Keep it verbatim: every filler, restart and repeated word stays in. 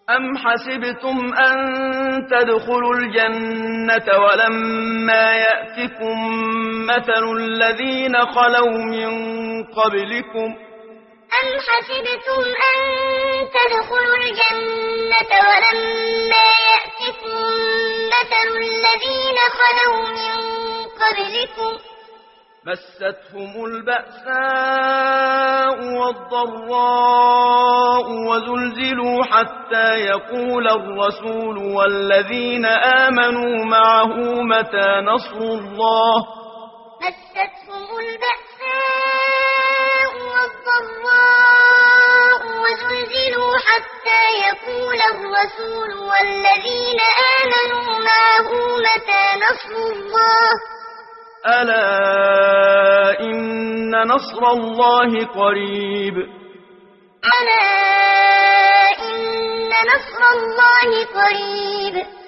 أم حسبتم أن تدخلوا الجنة ولما يأتكم مثل الذين خلوا من قبلكم أم حسبتم أن تدخلوا الجنة ولما يأتكم مثل الذين خلوا من قبلكم مستهم البأساء والضراء وزلزلوا حتى يقول الرسول والذين آمنوا معه متى نصر الله مستهم البأساء والضراء وزلزلوا حتى يقول الرسول والذين آمنوا معه متى نصر الله ألا إن نصر الله قريب ألا إن نصر الله قريب